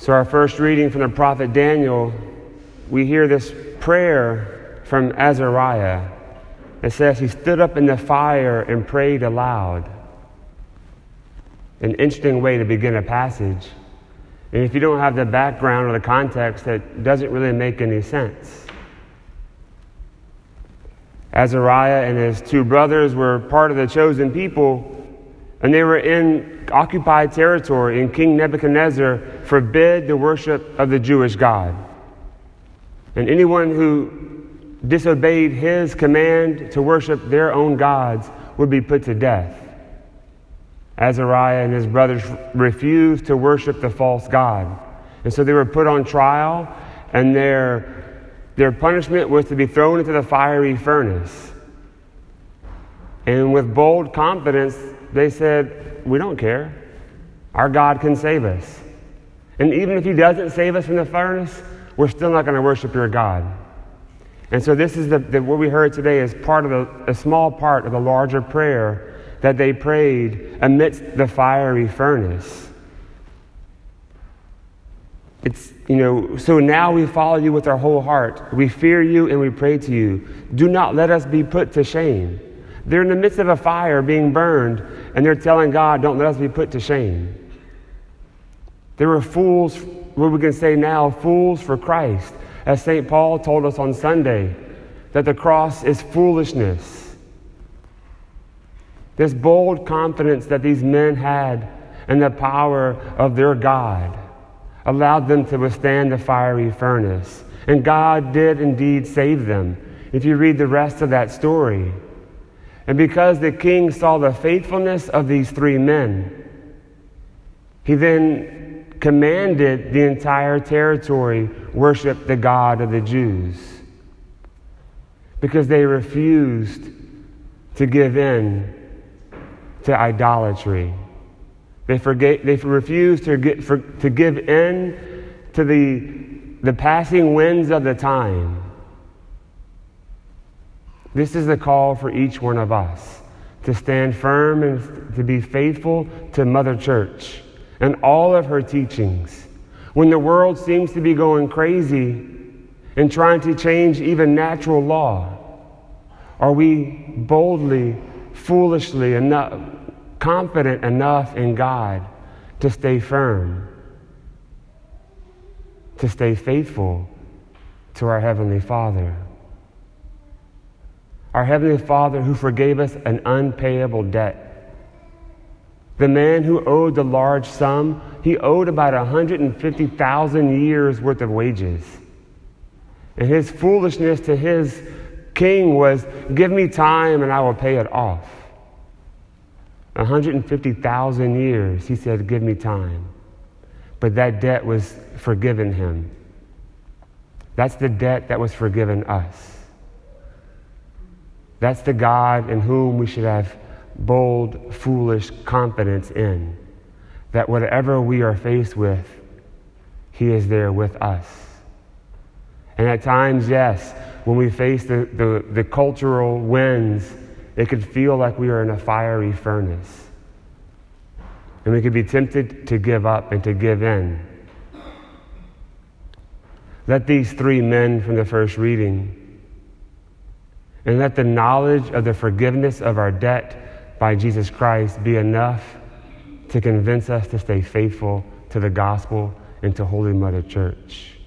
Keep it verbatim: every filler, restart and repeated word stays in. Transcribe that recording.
So our first reading from the prophet Daniel, we hear this prayer from Azariah. It says, he stood up in the fire and prayed aloud. An interesting way to begin a passage. And if you don't have the background or the context, that doesn't really make any sense. Azariah and his two brothers were part of the chosen people, and they were in occupied territory, and King Nebuchadnezzar forbid the worship of the Jewish God. And anyone who disobeyed his command to worship their own gods would be put to death. Azariah and his brothers refused to worship the false god. And so they were put on trial, and their, their punishment was to be thrown into the fiery furnace. And with bold confidence, they said, we don't care. Our God can save us. And even if he doesn't save us from the furnace, we're still not going to worship your God. And so this is the, the what we heard today is part of the, a small part of the larger prayer that they prayed amidst the fiery furnace. It's, you know, so now we follow you with our whole heart. We fear you and we pray to you. Do not let us be put to shame. They're in the midst of a fire being burned, and they're telling God, don't let us be put to shame. They were fools, what we can say now, fools for Christ. As Saint Paul told us on Sunday, that the cross is foolishness. This bold confidence that these men had in the power of their God allowed them to withstand the fiery furnace. And God did indeed save them, if you read the rest of that story. And because the king saw the faithfulness of these three men, he then commanded the entire territory worship the God of the Jews, because they refused to give in to idolatry. They forgave, they refused to, get, for, to give in to the, the passing winds of the time. This is the call for each one of us, to stand firm and to be faithful to Mother Church and all of her teachings. When the world seems to be going crazy and trying to change even natural law, are we boldly, foolishly enough, confident enough in God to stay firm, to stay faithful to our Heavenly Father? Our Heavenly Father who forgave us an unpayable debt. The man who owed the large sum, he owed about one hundred fifty thousand years worth of wages. And his foolishness to his king was, give me time and I will pay it off. one hundred fifty thousand years, he said, give me time. But that debt was forgiven him. That's the debt that was forgiven us. That's the God in whom we should have bold, foolish confidence in. That whatever we are faced with, he is there with us. And at times, yes, when we face the, the, the cultural winds, it could feel like we are in a fiery furnace. And we could be tempted to give up and to give in. Let these three men from the first reading, and let the knowledge of the forgiveness of our debt by Jesus Christ be enough to convince us to stay faithful to the gospel and to Holy Mother Church.